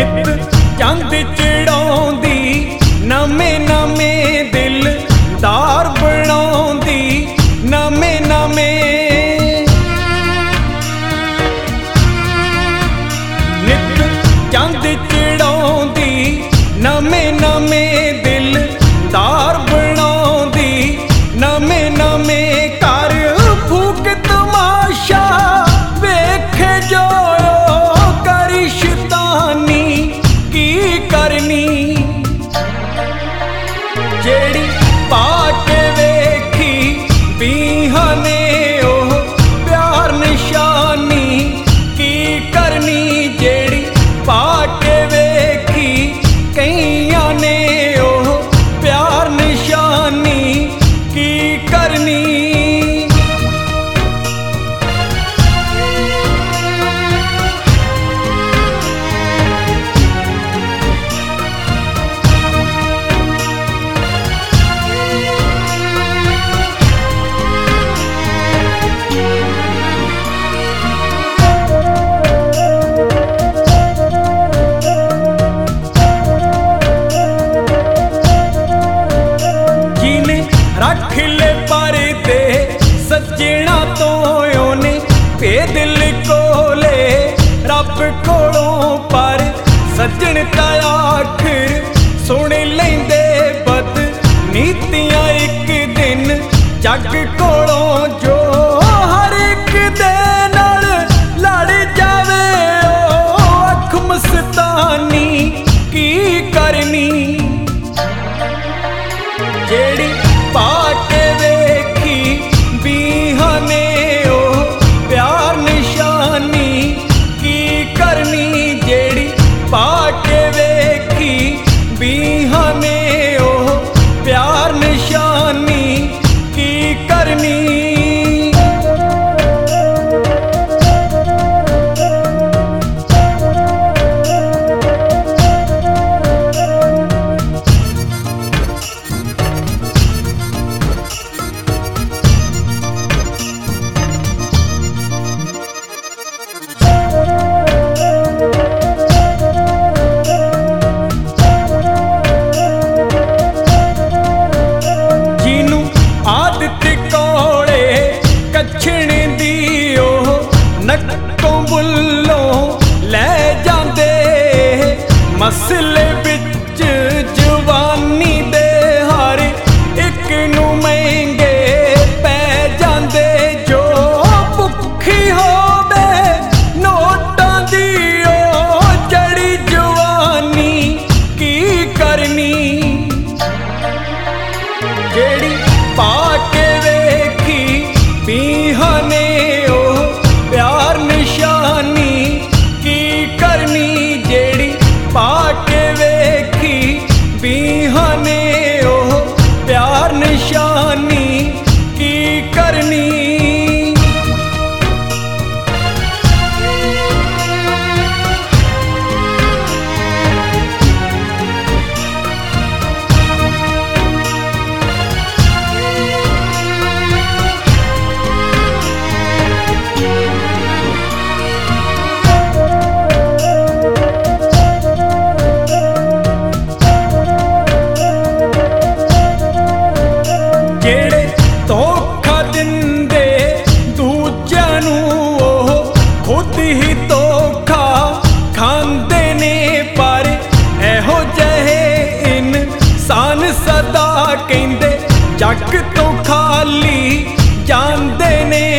नित चंद चढ़ाउंदी नवें नवें दिलदार बनाउंदी नवें नवें। नित चंद चढ़ाउंदी नवें नवें दिलदार बनाउंदी नवें नवें। कर फूक तमाशा वेखे जो करी शैतानी की करनी। जेड़ी पाके वेखी बीहा ने ओह प्यार निशानी की करनी। जेड़ी पाके वेखी कईयां ने ओह प्यार निशानी की करनी। रख ले परदे सजना तो ओने पे दिल कोले रब कोलों पर सजन ता आखिर सुन लेंदे बद नीतियां एक दिन जग कोलों। जो हर एक दे नाल लड़ जावे ओ अख मस्तानी की करनी। जेड़ी पाके वेखी बीहा ने ओह प्यार निशानी की करनी। जेड़ी पाके वेखी बीहा ने ओह प्यार निशानी की करनी। नक्कों बुल्लों ले जांदे मसले बिच जवानी दे हर एक नू महंगे पै जांदे। जो भुखी होवे नोटां दी ओ जड़ी जवानी की करनी। जेड़ी पाके वेखी बीहा ने ओह प्यार निशानी की करनी। जेड़ी पाके वेखी बीहा ने ओह प्यार निशानी की करनी। जेड़े धोखा दिंदे दूजियां नू ओह खुद ही धोखा खांदे ने। पर एहो जहे इंसान सदा कहंदे जग तो खाली जांदे ने।